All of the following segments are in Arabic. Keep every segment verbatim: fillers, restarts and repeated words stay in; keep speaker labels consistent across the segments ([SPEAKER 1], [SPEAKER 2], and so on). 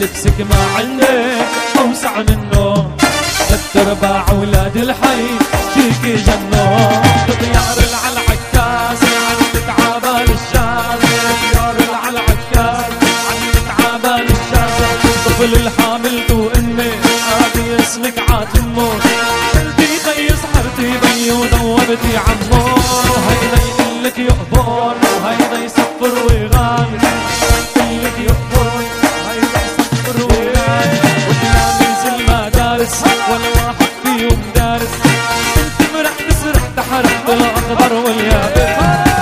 [SPEAKER 1] لبسك ما عندك اوسع منه، ثلاث ارباع اولاد الحي فيكي جنون. طيار على العكاز عندك عبال الشاز، طيار على العكاز عندك عبال الشاز. طفل الحامل تو امي هذه اسمك عاتمه، شلتي بي سحرتي بي ودوبتي عمو. هيدا يقلك يقبر وهيدا يسفر ويغامر، يقلك يقبر وهيدا يسفر ويغامر. وتلاميذ المدارس ولا واحد فيهم دارس، انت مرح تسرح تحرق الاخضر واليابس.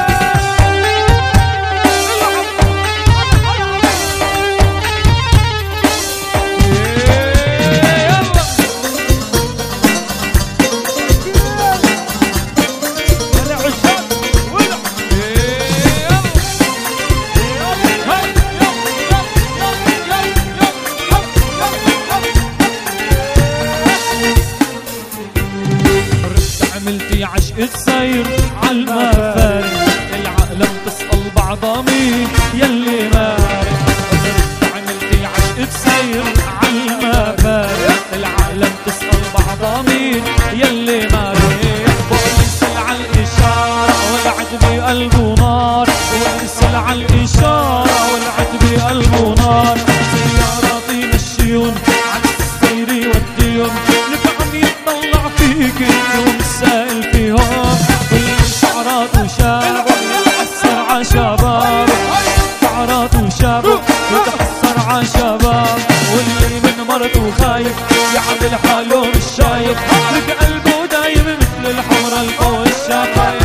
[SPEAKER 1] عملتي عشقة سير عالمفارق، العالم تسأل بعضها مين يلي مارق. عملتي عشقة سير عالمفارق، العالم تسأل بعضها مين يلي مارق. بوليس عالإشارة والعتبي قلبه نار، بوليس عالإشارة والعتبي قلبه نار. سياراتي مشيون عالسير يوديهم، لك عم يطلع فيكي ومسائل فيهم. كل شعرات وشاب وتحسر عشباب، شعرات وشاب وتحسر عشباب. واللي من مرته خايف يعمل حاله مش شايف، لك قلبه دايم مثل الحمرا القوى الشفايف.